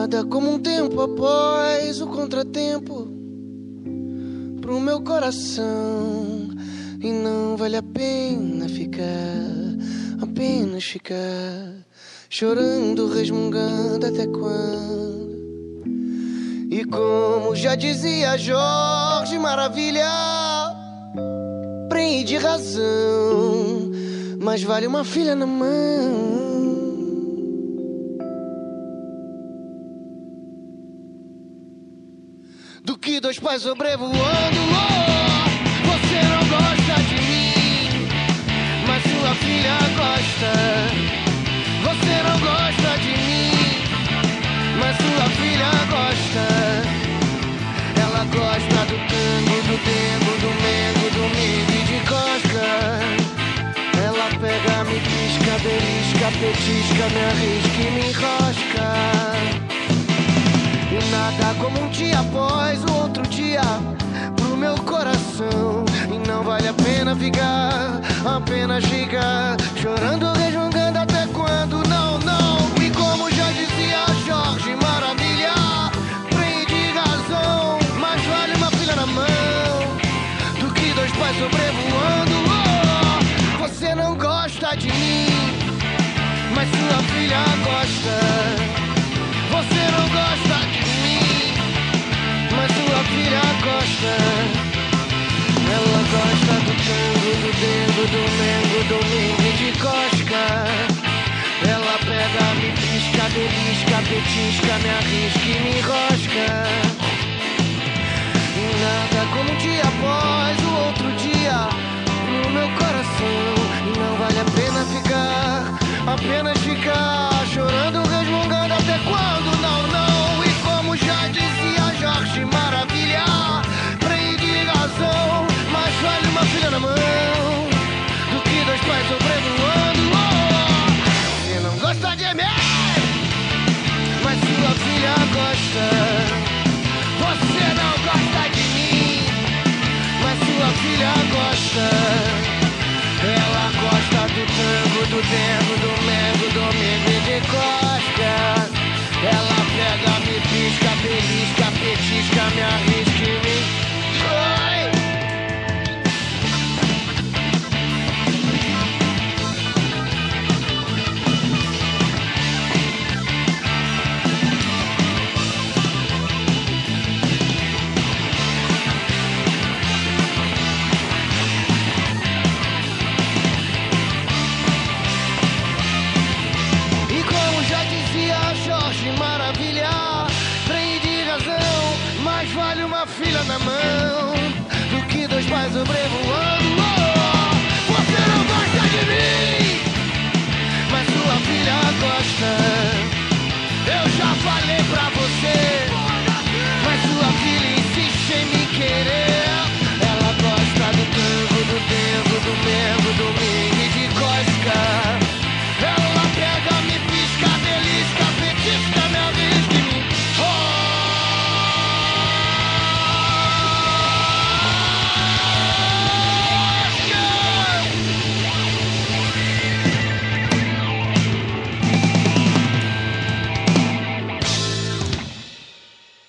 Nada como um tempo após o contratempo pro meu coração. E não vale a pena apenas ficar chorando, resmungando até quando? E como já dizia Jorge Maravilha, prende razão, mas vale uma filha na mão do que dois pais sobrevoando. Você não gosta de mim, mas sua filha gosta. Você não gosta de mim, mas sua filha gosta. Ela gosta do tango, do dengo, do mengo, do milho de cosca. Ela pega, me pisca, belisca, petisca, me arrisca e me enrosca. E nada como um dia após o outro dia pro meu coração. E não vale a pena ficar, apenas ficar chorando, resmungando até quando? Não, não. E como já dizia Jorge Maravilha, prende razão, mas vale uma filha na mão do que dois pais sobrevoando. Oh, você não gosta de mim, mas sua filha gosta. Você não gosta de mim, mas sua filha gosta. Ela gosta do tango, do dengo, do mengo, do mingue de cosca. Ela pega, me pisca, belisca, petisca, me arrisca e me enrosca. E nada como um dia após o outro dia no meu coração. E não vale a pena ficar, apenas ficar chorando, resmungando até quando? Não, não. E como já dizia Jorge Maravilha, prende razão, mas vale uma filha na mão do que dois pais sobrevoando. Oh, você não gosta de mim, mas sua filha gosta. Você não gosta de mim, mas sua filha gosta. Ela gosta do tango, do dengo, do mengo, do milho de cosca. Ela pega, me pisca, belisca, petisca, me arrisca e me... Filha na mão do que dois pais sobrevoando.